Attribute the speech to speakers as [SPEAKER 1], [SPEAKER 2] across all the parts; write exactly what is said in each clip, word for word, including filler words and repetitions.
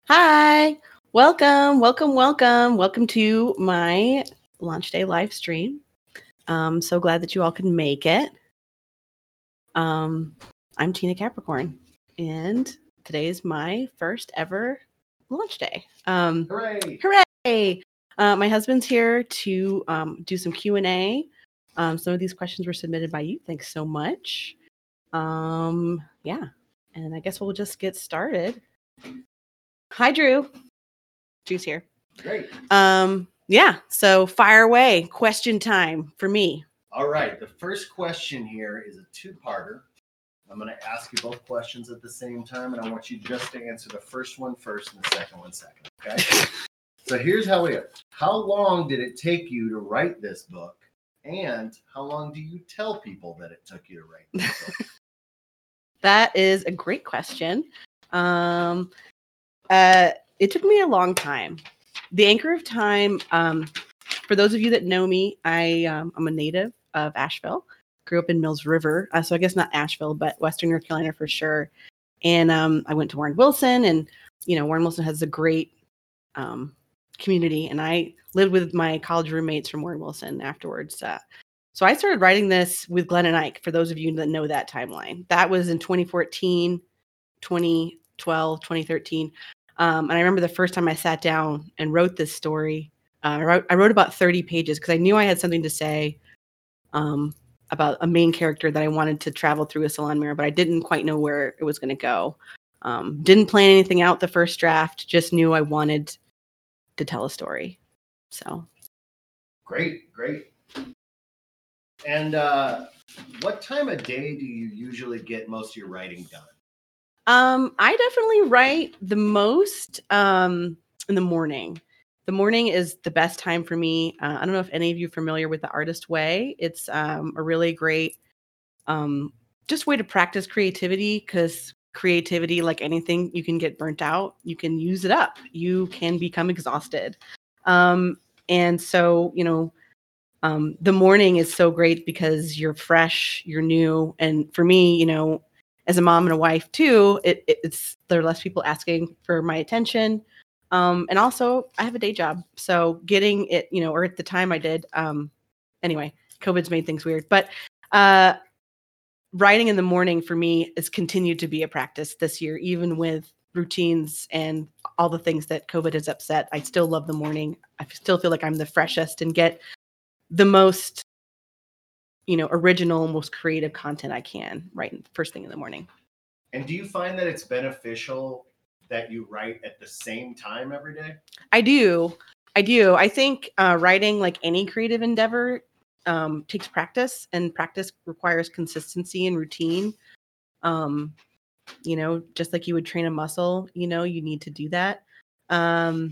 [SPEAKER 1] Hi, welcome, welcome, welcome, welcome to my launch day live stream. I'm so glad that you all can make it. Um, I'm Tina Capricorn, and today is my first ever launch day. Um,
[SPEAKER 2] Hooray!
[SPEAKER 1] Hooray! Uh, my husband's here to um, do some Q and A. Um, some of these questions were submitted by you. Thanks so much. Um, yeah, and I guess we'll just get started. Hi, Drew. Drew's here.
[SPEAKER 2] Great.
[SPEAKER 1] Um, yeah, so fire away. Question time for me.
[SPEAKER 2] All right. The first question here is a two-parter. I'm going to ask you both questions at the same time, and I want you just to answer the first one first and the second one second. Okay? So here's how we are. How long did it take you to write this book? And how long do you tell people that it took you to write this book?
[SPEAKER 1] That is a great question. Um, uh, it took me a long time. The anchor of time, um, for those of you that know me, I, um, I'm a native of Asheville. Grew up in Mills River. Uh, so I guess not Asheville, but Western North Carolina for sure. And um, I went to Warren Wilson, and, you know, Warren Wilson has a great um, community. And I lived with my college roommates from Warren Wilson afterwards. Uh, so I started writing this with Glenn and Ike, for those of you that know that timeline. That was in twenty fourteen, twenty twelve, twenty thirteen. Um, and I remember the first time I sat down and wrote this story, uh, I, wrote, I wrote about thirty pages because I knew I had something to say um, about a main character that I wanted to travel through a salon mirror, but I didn't quite know where it was going to go. Um, didn't plan anything out the first draft, just knew I wanted to tell a story. So.
[SPEAKER 2] Great, great. And uh, what time of day do you usually get most of your writing done?
[SPEAKER 1] Um, I definitely write the most um, in the morning. The morning is the best time for me. Uh, I don't know if any of you are familiar with the Artist Way. It's um, a really great um, just way to practice creativity, because creativity, like anything, you can get burnt out. You can use it up. You can become exhausted. Um, and so, you know, um, the morning is so great because you're fresh, you're new. And for me, you know, as a mom and a wife too, it, it, it's there are less people asking for my attention. Um, and also I have a day job. So getting it, you know, or at the time I did, um, anyway, COVID's made things weird, but, uh, writing in the morning for me has continued to be a practice this year, even with routines and all the things that COVID has upset. I still love the morning. I still feel like I'm the freshest and get the most, you know, original, most creative content I can right first thing in the morning.
[SPEAKER 2] And do you find that it's beneficial that you write at the same time every day?
[SPEAKER 1] I do. I do. I think uh, writing, like any creative endeavor, um, takes practice, and practice requires consistency and routine. Um, you know, just like you would train a muscle, you know, you need to do that. Um,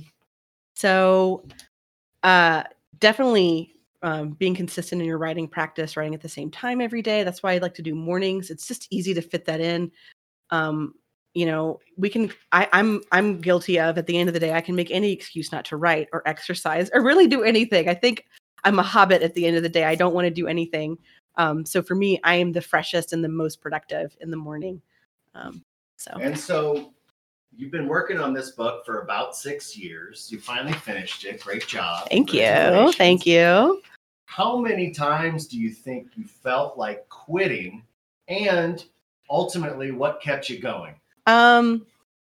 [SPEAKER 1] so uh, definitely um, being consistent in your writing practice, writing at the same time every day. That's why I like to do mornings. It's just easy to fit that in. Um, you know, we can, I, I'm, I'm guilty of, at the end of the day, I can make any excuse not to write or exercise or really do anything. I think I'm a hobbit at the end of the day. I don't want to do anything. Um, so for me, I am the freshest and the most productive in the morning. Um, so.
[SPEAKER 2] And so you've been working on this book for about six years. You finally finished it. Great job.
[SPEAKER 1] Thank you. Thank you.
[SPEAKER 2] How many times do you think you felt like quitting, and ultimately what kept you going?
[SPEAKER 1] Um,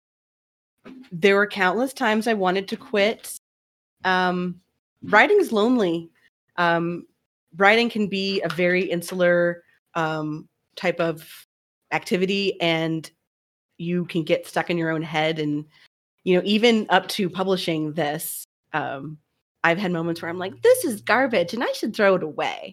[SPEAKER 1] there were countless times I wanted to quit. Um, writing is lonely. Um, writing can be a very insular um, type of activity, and you can get stuck in your own head. And, you know, even up to publishing this, um, I've had moments where I'm like, this is garbage and I should throw it away.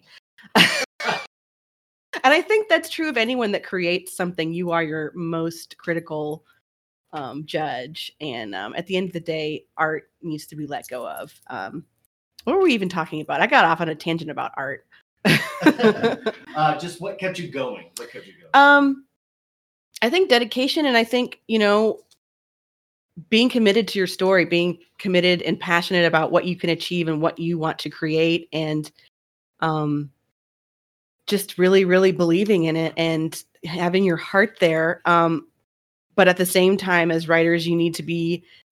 [SPEAKER 1] And I think that's true of anyone that creates something. You are your most critical um, judge. And um, at the end of the day, art needs to be let go of. Um, what were we even talking about? I got off on a tangent about art.
[SPEAKER 2] uh, just what kept you going? What kept you going?
[SPEAKER 1] Um, I think dedication. And I think, you know, being committed to your story, being committed and passionate about what you can achieve and what you want to create, and um, just really, really believing in it and having your heart there. Um, but at the same time, as writers, you need to be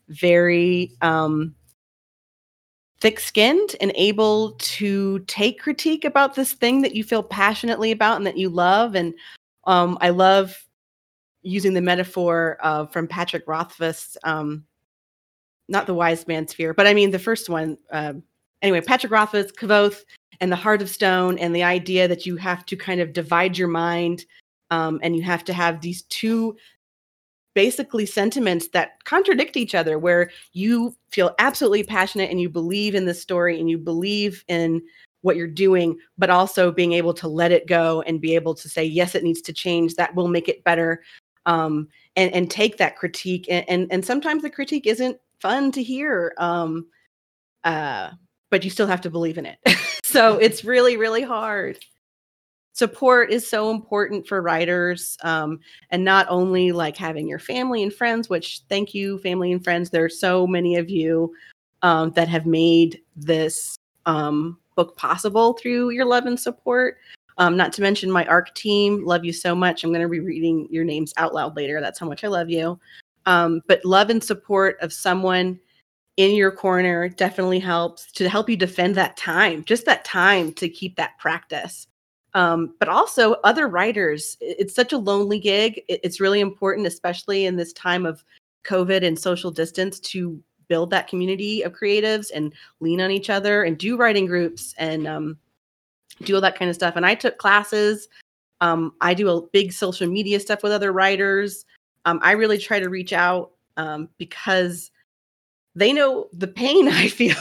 [SPEAKER 1] very um, thick-skinned and able to take critique about this thing that you feel passionately about and that you love. And um, I love using the metaphor uh, from Patrick Rothfuss, um, not the Wise Man's Fear, but I mean the first one. Uh, anyway, Patrick Rothfuss, Kvothe, and the Heart of Stone, and the idea that you have to kind of divide your mind, um, and you have to have these two basically sentiments that contradict each other, where you feel absolutely passionate and you believe in the story and you believe in what you're doing, but also being able to let it go and be able to say, yes, it needs to change. That will make it better. Um, and, and take that critique. And, and, and sometimes the critique isn't fun to hear, um, uh, but you still have to believe in it. So it's really, really hard. Support is so important for writers, um, and not only like having your family and friends, which thank you, family and friends. There are so many of you um, that have made this um, book possible through your love and support. Um, not to mention my A R C team. Love you so much. I'm going to be reading your names out loud later. That's how much I love you. Um, but love and support of someone in your corner definitely helps to help you defend that time, just that time to keep that practice. Um, but also other writers. It's such a lonely gig. It's really important, especially in this time of COVID and social distance, to build that community of creatives and lean on each other and do writing groups and um, do all that kind of stuff. And I took classes. Um, I do a big social media stuff with other writers. Um, I really try to reach out um, because they know the pain I feel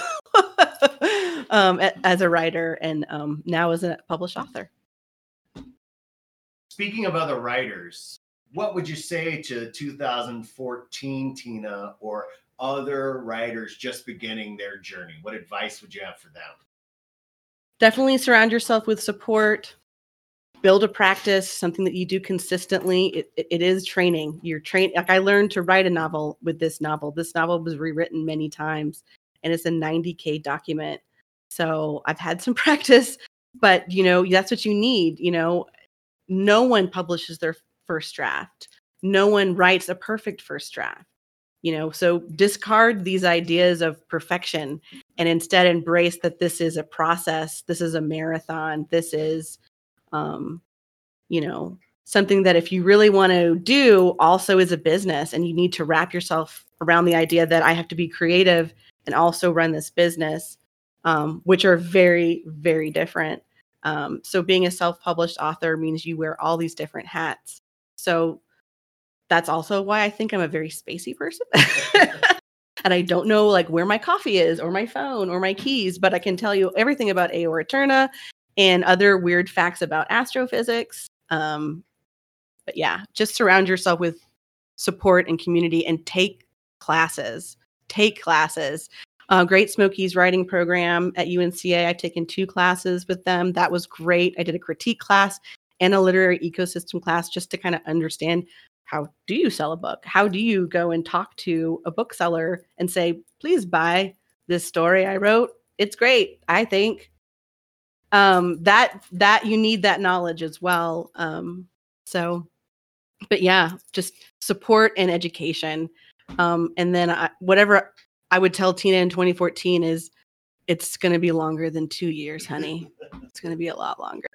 [SPEAKER 1] um, as a writer and um, now as a published author.
[SPEAKER 2] Speaking of other writers, what would you say to two thousand fourteen Tina or other writers just beginning their journey? What advice would you have for them?
[SPEAKER 1] Definitely surround yourself with support. Build a practice, something that you do consistently. It, it, it is training. You're trained. Like I learned to write a novel with this novel. This novel was rewritten many times, and it's a ninety K document. So I've had some practice, but you know that's what you need. You know. No one publishes their first draft. No one writes a perfect first draft, you know, so discard these ideas of perfection and instead embrace that this is a process. This is a marathon. This is, um, you know, something that if you really want to do also is a business, and you need to wrap yourself around the idea that I have to be creative and also run this business, um, which are very, very different. Um, so being a self-published author means you wear all these different hats. So that's also why I think I'm a very spacey person. And I don't know like where my coffee is or my phone or my keys, but I can tell you everything about Aor Eterna and other weird facts about astrophysics. Um, but yeah, just surround yourself with support and community and take classes. Take classes. Uh, Great Smokies writing program at U N C A. I've taken two classes with them. That was great. I did a critique class and a literary ecosystem class just to kind of understand, how do you sell a book? How do you go and talk to a bookseller and say, please buy this story I wrote? It's great, I think. Um, that that you need that knowledge as well. Um, so, but yeah, just support and education. Um, and then I, whatever I would tell Tina in twenty fourteen is, it's going to be longer than two years, honey. It's going to be a lot longer.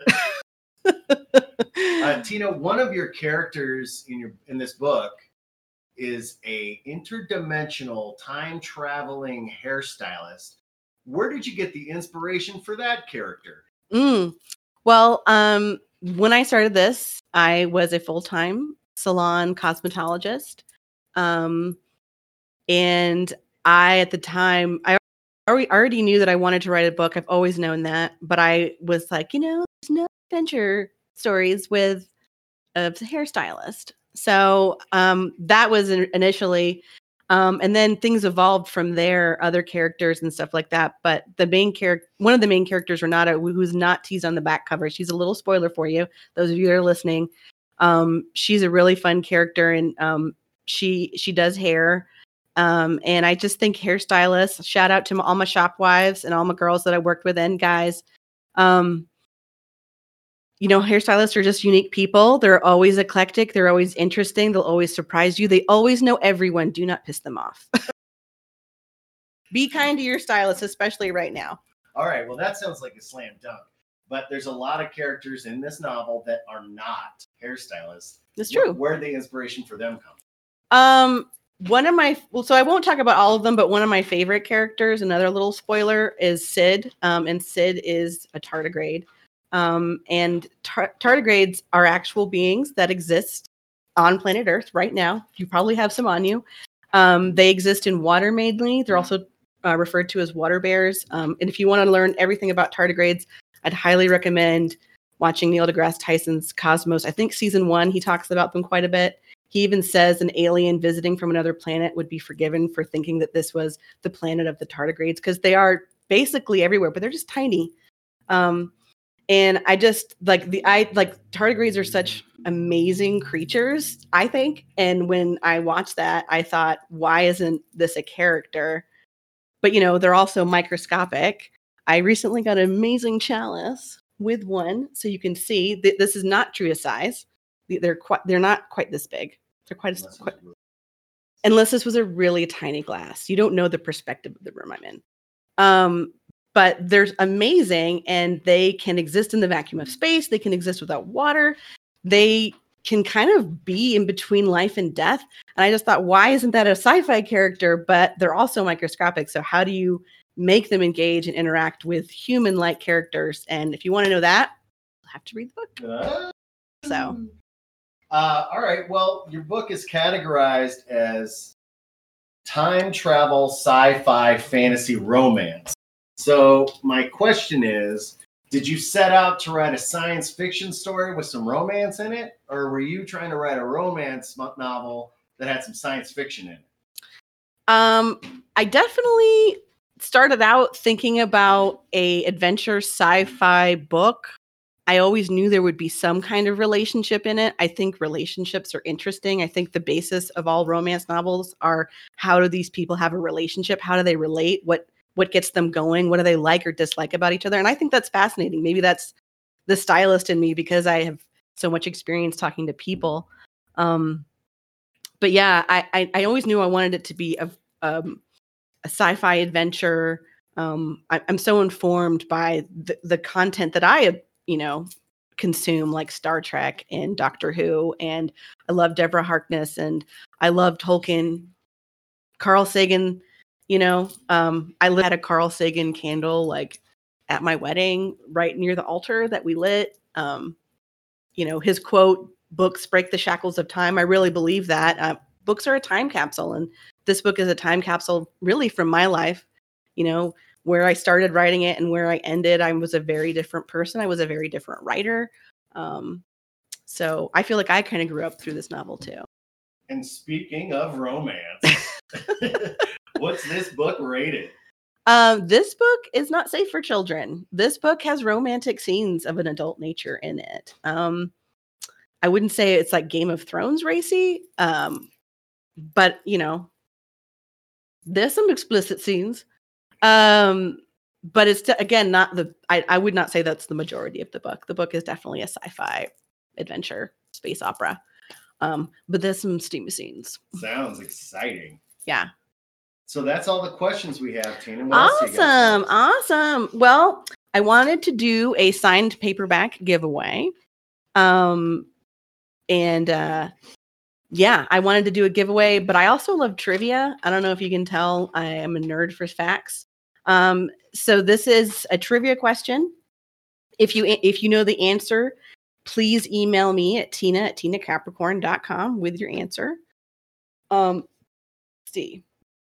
[SPEAKER 2] uh, Tina, one of your characters in your in this book is a interdimensional time traveling hairstylist. Where did you get the inspiration for that character?
[SPEAKER 1] Mm. Well, um, when I started this, I was a full time salon cosmetologist, um, and I at the time I already already knew that I wanted to write a book. I've always known that, but I was like, you know, there's no adventure stories with a hairstylist. So um, that was initially, um, and then things evolved from there, other characters and stuff like that. But the main character, one of the main characters, Renata, who's not teased on the back cover, she's a little spoiler for you, those of you that are listening. Um, she's a really fun character, and um, she she does hair. Um, and I just think hairstylists, shout out to all my shop wives and all my girls that I worked with and guys. Um, you know, hairstylists are just unique people. They're always eclectic. They're always interesting. They'll always surprise you. They always know everyone. Do not piss them off. Be kind to your stylist, especially right now.
[SPEAKER 2] All right. Well, that sounds like a slam dunk. But there's a lot of characters in this novel that are not hairstylists.
[SPEAKER 1] That's true.
[SPEAKER 2] Where, where did the inspiration for them come?
[SPEAKER 1] Um, one of my well, so I won't talk about all of them, but one of my favorite characters, another little spoiler, is Sid. Um, and Sid is a tardigrade. Um, and tar- tardigrades are actual beings that exist on planet Earth right now. You probably have some on you. Um, they exist in water mainly. They're also uh, referred to as water bears. Um, and if you want to learn everything about tardigrades, I'd highly recommend watching Neil deGrasse Tyson's Cosmos. I think season one, he talks about them quite a bit. He even says an alien visiting from another planet would be forgiven for thinking that this was the planet of the tardigrades because they are basically everywhere, but they're just tiny. Um, and I just like the I like tardigrades are such amazing creatures, I think. And when I watched that, I thought, why isn't this a character? But you know, they're also microscopic. I recently got an amazing chalice with one, so you can see that this is not true to size. They're quite, they're not quite this big. They're quite,
[SPEAKER 2] Unless,
[SPEAKER 1] quite
[SPEAKER 2] really-
[SPEAKER 1] unless this was a really tiny glass. You don't know the perspective of the room I'm in. Um, but they're amazing, and they can exist in the vacuum of space. They can exist without water. They can kind of be in between life and death. And I just thought, why isn't that a sci-fi character? But they're also microscopic. So how do you make them engage and interact with human-like characters? And if you want to know that, you'll have to read the book.
[SPEAKER 2] Uh,
[SPEAKER 1] So,
[SPEAKER 2] uh, all right. Well, your book is categorized as time travel, sci-fi, fantasy, romance. So my question is, did you set out to write a science fiction story with some romance in it? Or were you trying to write a romance novel that had some science fiction in it?
[SPEAKER 1] um, I definitely started out thinking about a adventure sci-fi book. I always knew there would be some kind of relationship in it. I think relationships are interesting. I think the basis of all romance novels are, how do these people have a relationship? How do they relate? What what gets them going? What do they like or dislike about each other? And I think that's fascinating. Maybe that's the stylist in me because I have so much experience talking to people. Um, but yeah, I, I I always knew I wanted it to be a um, a sci-fi adventure. Um, I, I'm so informed by the, the content that I you know, consume, like Star Trek and Doctor Who. And I love Deborah Harkness, and I love Tolkien, Carl Sagan. You know, um, I lit a Carl Sagan candle like at my wedding, right near the altar that we lit. Um, you know, his quote, "Books break the shackles of time." I really believe that. Uh, books are a time capsule, and this book is a time capsule, really, from my life. You know, where I started writing it and where I ended, I was a very different person. I was a very different writer. Um, so I feel like I kind of grew up through this novel too.
[SPEAKER 2] And speaking of romance, what's this book rated?
[SPEAKER 1] Um, this book is not safe for children. This book has romantic scenes of an adult nature in it. Um, I wouldn't say it's like Game of Thrones racy, um, but you know, there's some explicit scenes. Um, but it's again not the. I, I would not say that's the majority of the book. The book is definitely a sci-fi adventure space opera. Um, but there's some steamy scenes.
[SPEAKER 2] Sounds exciting.
[SPEAKER 1] Yeah.
[SPEAKER 2] So that's all the questions we have, Tina. What else do you got
[SPEAKER 1] Awesome,
[SPEAKER 2] for us?
[SPEAKER 1] awesome. Well, I wanted to do a signed paperback giveaway. Um, and uh, yeah, I wanted to do a giveaway, but I also love trivia. I don't know if you can tell, I am a nerd for facts. Um, so this is a trivia question. If you if you know the answer, please email me at tina at tina capricorn dot com with your answer. Um, let's see.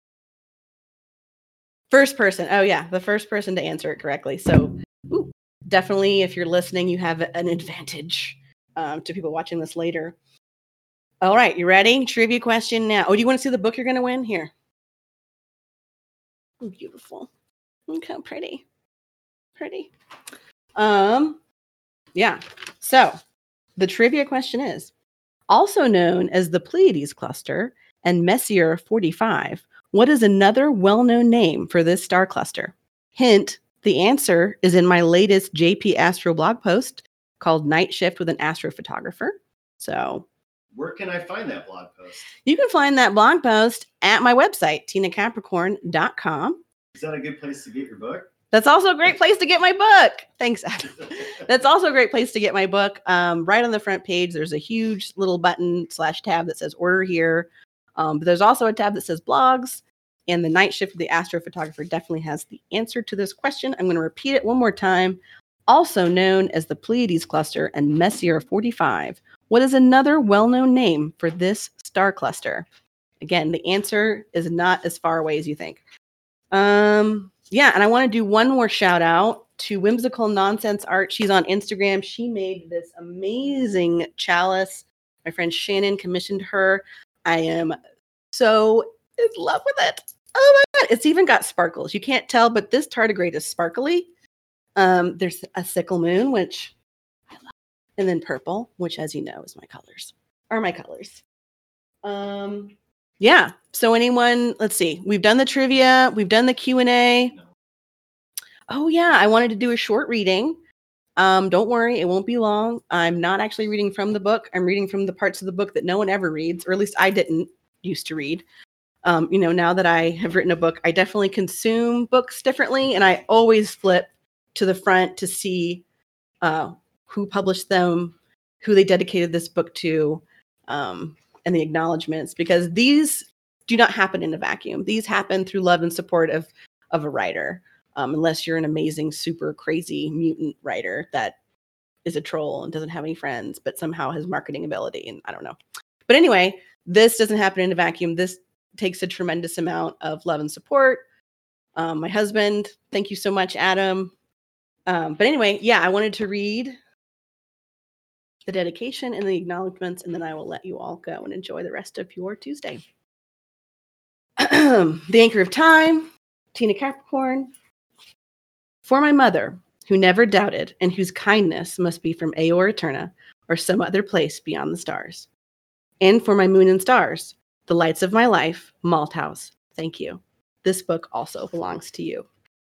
[SPEAKER 1] First person. Oh yeah, the first person to answer it correctly. So ooh, definitely, if you're listening, you have an advantage um, to people watching this later. All right, you ready? Trivia question now. Oh, do you want to see the book you're going to win? Here. Oh, beautiful. Look how pretty. Pretty. Um, yeah. So the trivia question is, also known as the Pleiades cluster and Messier forty-five, what is another well-known name for this star cluster? Hint, the answer is in my latest J P Astro blog post called Night Shift with an Astrophotographer. So
[SPEAKER 2] where can I find that blog post?
[SPEAKER 1] You can find that blog post at my website, tina capricorn dot com.
[SPEAKER 2] Is that a good place to get your book?
[SPEAKER 1] That's also a great place to get my book. Thanks, Adam. That's also a great place to get my book. Um, right on the front page, there's a huge little button slash tab that says order here. Um, but there's also a tab that says blogs. And the Night Shift of the Astrophotographer definitely has the answer to this question. I'm going to repeat it one more time. Also known as the Pleiades Cluster and Messier forty-five. What is another well-known name for this star cluster? Again, the answer is not as far away as you think. Um... Yeah, and I want to do one more shout out to Whimsical Nonsense Art. She's on Instagram. She made this amazing chalice. My friend Shannon commissioned her. I am so in love with it. Oh my God. It's even got sparkles. You can't tell, but this tardigrade is sparkly. Um, there's a sickle moon, which I love. And then purple, which, as you know, is my colors. Are my colors. Um... Yeah. So anyone, let's see. We've done the trivia. We've done the Q and A.
[SPEAKER 2] No.
[SPEAKER 1] Oh, yeah. I wanted to do a short reading. Um, don't worry. It won't be long. I'm not actually reading from the book. I'm reading from the parts of the book that no one ever reads, or at least I didn't used to read. Um, you know, now that I have written a book, I definitely consume books differently. And I always flip to the front to see uh, who published them, who they dedicated this book to. Um, and the acknowledgments, because these do not happen in a vacuum. These happen through love and support of, of a writer, um, unless you're an amazing, super crazy mutant writer that is a troll and doesn't have any friends, but somehow has marketing ability. And I don't know. But anyway, this doesn't happen in a vacuum. This takes a tremendous amount of love and support. Um, my husband, thank you so much, Adam. Um, but anyway, yeah, I wanted to read the dedication and the acknowledgments, and then I will let you all go and enjoy the rest of your Tuesday. The Anchor of Time, Tina Capricorn. For my mother, who never doubted and whose kindness must be from Aor Eterna or some other place beyond the stars. And for my moon and stars, the lights of my life, Malthouse, thank you. This book also belongs to you.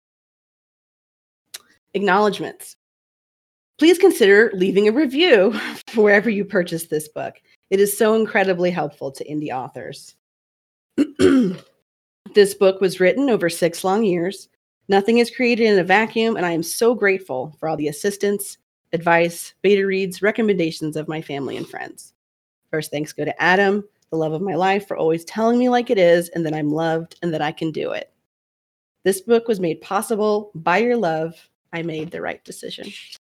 [SPEAKER 1] Acknowledgments. Please consider leaving a review wherever you purchase this book. It is so incredibly helpful to indie authors. This book was written over six long years. Nothing is created in a vacuum, and I am so grateful for all the assistance, advice, beta reads, recommendations of my family and friends. First, thanks go to Adam, the love of my life, for always telling me like it is and that I'm loved and that I can do it. This book was made possible by your love. I made the right decision.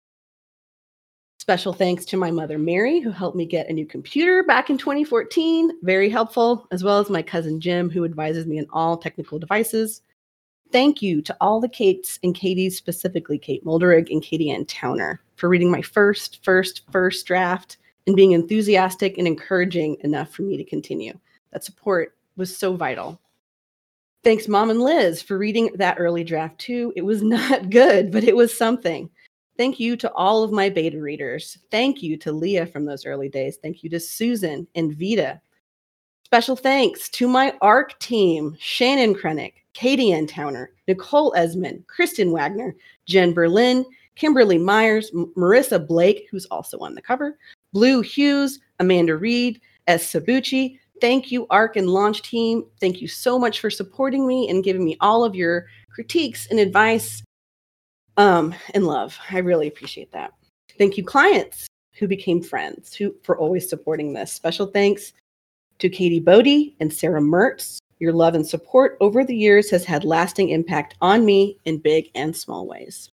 [SPEAKER 1] Special thanks to my mother, Mary, who helped me get a new computer back in twenty fourteen. Very helpful, as well as my cousin, Jim, who advises me on all technical devices. Thank you to all the Kates and Katies, specifically Kate Molderig and Katie Ann Towner, for reading my first, first, first draft and being enthusiastic and encouraging enough for me to continue. That support was so vital. Thanks, Mom and Liz, for reading that early draft too. It was not good, but it was something. Thank you to all of my beta readers. Thank you to Leah from those early days. Thank you to Susan and Vita. Special thanks to my ARC team, Shannon Krennick, Katie Ann Towner, Nicole Esmond, Kristen Wagner, Jen Berlin, Kimberly Myers, M- Marissa Blake, who's also on the cover, Blue Hughes, Amanda Reed, S. Sabucci. Thank you, ARC and Launch team. Thank you so much for supporting me and giving me all of your critiques and advice. Um, and love. I really appreciate that. Thank you, clients who became friends who for always supporting this. Special thanks to Katie Bodie and Sarah Mertz. Your love and support over the years has had lasting impact on me in big and small ways.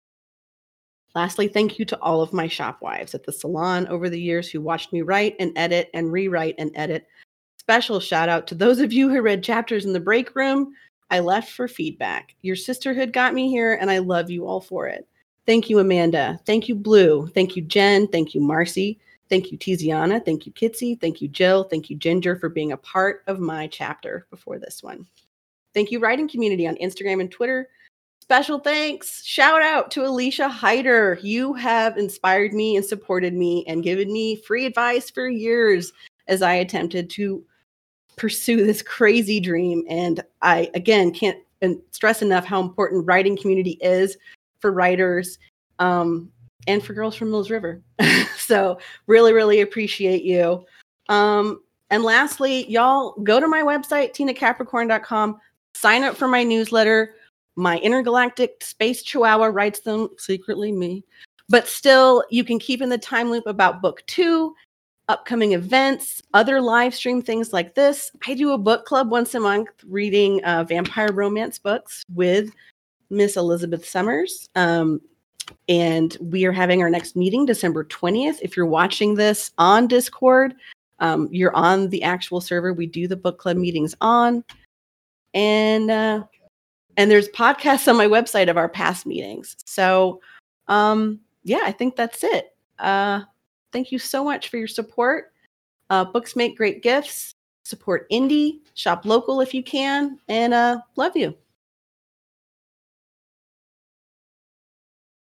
[SPEAKER 1] Lastly, thank you to all of my shop wives at the salon over the years who watched me write and edit and rewrite and edit. Special shout out to those of you who read chapters in the break room. I left for feedback. Your sisterhood got me here, and I love you all for it. Thank you, Amanda. Thank you, Blue. Thank you, Jen. Thank you, Marcy. Thank you, Tiziana. Thank you, Kitsy. Thank you, Jill. Thank you, Ginger, for being a part of my chapter before this one. Thank you, writing community on Instagram and Twitter. Special thanks. Shout out to Alicia Hyder. You have inspired me and supported me and given me free advice for years as I attempted to pursue this crazy dream. And I, again, can't stress enough how important writing community is for writers um, and for girls from Mills River. So really, really appreciate you. Um, and lastly, y'all go to my website, tina capricorn dot com, sign up for my newsletter. my intergalactic space chihuahua writes them, secretly me. But still, you can keep in the time loop about book two, upcoming events, other live stream things like this. I do a book club once a month reading uh, vampire romance books with Miss Elizabeth Summers. Um, and we are having our next meeting December twentieth. If you're watching this on Discord, um, you're on the actual server we do the book club meetings on. And uh, and there's podcasts on my website of our past meetings. So um, yeah, I think that's it. Uh, thank you so much for your support. Uh, books make great gifts. Support indie, shop local if you can, and uh, love you.